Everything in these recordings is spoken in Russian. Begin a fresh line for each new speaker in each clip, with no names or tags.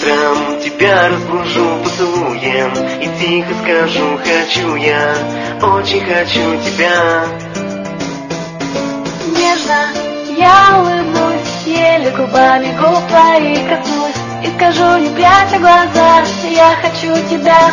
Утром тебя разбужу поцелуем и тихо скажу: хочу я, очень хочу тебя.
Нежно я улыбнусь, еле губами губ твоих коснусь и скажу, не пряча глаза: я хочу тебя.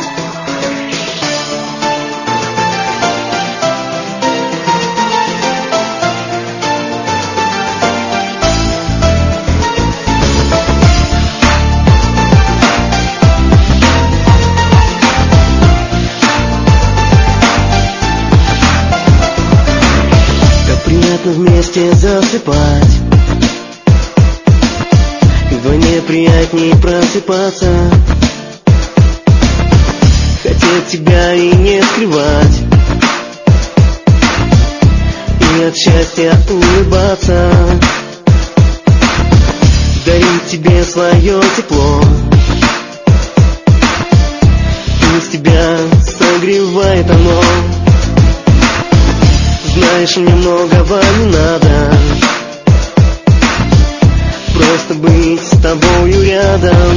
Вместе засыпать, вдвойне приятнее просыпаться. Хотеть тебя и не скрывать, и от счастья улыбаться. Дарить тебе свое тепло, пусть тебя согревает оно. Знаешь, мне многого не надо, просто быть с тобою рядом.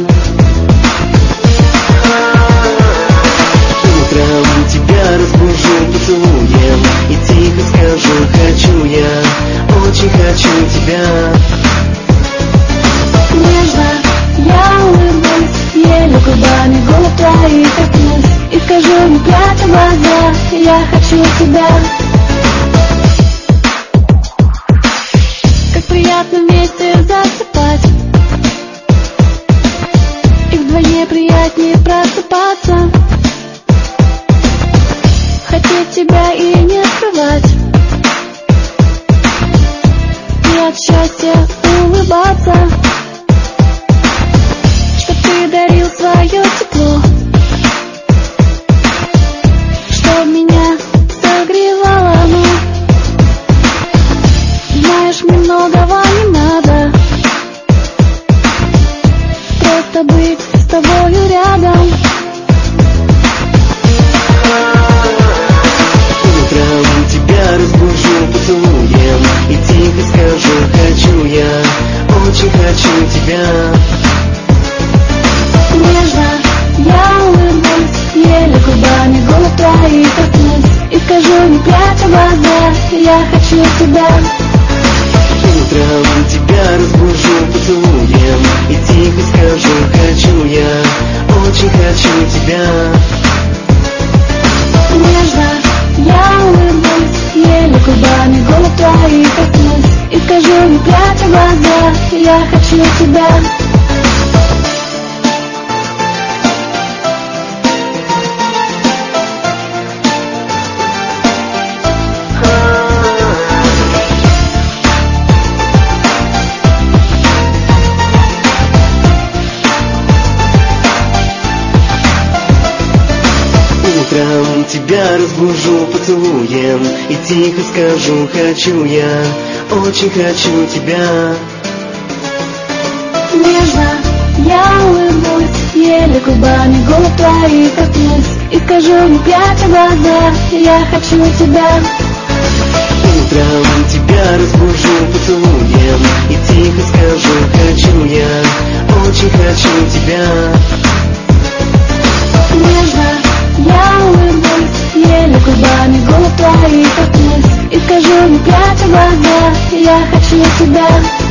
Утром тебя разбужу поцелуем и тихо скажу: хочу я, очень хочу тебя.
Нежно я улыбнусь, еле губами губ твоих коснусь и скажу, не пряча глаза: я хочу тебя. Приятно вместе засыпать, и вдвойне приятнее просыпаться. Хотеть тебя и не скрывать, и от счастья улыбаться. Чтоб ты дарил свое тепло, чтоб меня согревало оно. Знаешь, мне многого не надо, просто быть с тобою рядом.
Утром тебя разбужу поцелуем и тихо скажу: хочу я, очень хочу тебя.
Нежно я улыбнусь, еле губами губ твоих коснусь и скажу, не пряча глаза: я хочу тебя.
Утром тебя разбужу поцелуем и тихо скажу: хочу я, очень хочу тебя.
Нежно я улыбнусь, еле губами губ твоих коснусь и скажу, не пряча глаза: я хочу тебя.
Утром тебя разбужу поцелуем и тихо скажу: хочу я, очень хочу тебя.
Нежно я улыбнусь, еле губами губ твоих коснусь и скажу, не пряча глаза: я хочу тебя.
Утром тебя разбужу поцелуем и тихо скажу: хочу я, очень хочу тебя.
Нежно я улыбнусь, еле губами губ твоих коснусь и скажу, не пряча глаза: я хочу тебя.